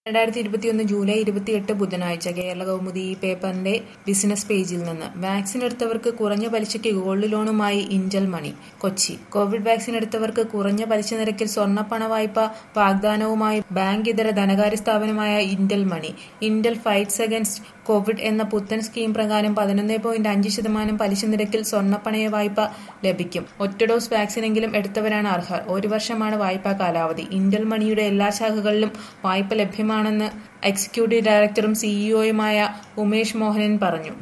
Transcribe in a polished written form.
2021 July 28 ബുധനാഴ്ച കേരളകൗമുദി ഈ പേപ്പറിന്റെ ബിസിനസ് പേജിൽ നിന്ന് വാക്സിൻ എടുത്തവർക്ക് കുറഞ്ഞ പലിശയ്ക്ക് ഗോൾഡ് ലോണുമായി Intel money. Kochi Covid vaccine എടുത്തവർക്ക് കുറഞ്ഞ പലിശ നിരക്കിൽ സ്വർണ്ണപ്പണ വായ്പ വാഗ്ദാനവുമായി ബാങ്ക് ഇതര ധനകാര്യ സ്ഥാപനമായ Intel money. Intel fights against Covid എന്ന പുത്തൻ സ്കീം പ്രകാരം 11.5% പലിശ നിരക്കിൽ സ്വർണ്ണപ്പണയ വായ്പ ലഭിക്കും. ഒറ്റ ഡോസ് വാക്സിനെങ്കിലും എടുത്തവരാണ് അർഹർ. 1 വർഷമാണ് വായ്പാ കാലാവധി. ഇന്റൽ മണിയുടെ എല്ലാ ശാഖകളിലും വായ്പ ലഭ്യമാണെന്ന് എക്സിക്യൂട്ടീവ് ഡയറക്ടറും സിഇഒയുമായ ഉമേഷ് മോഹനൻ പറഞ്ഞു.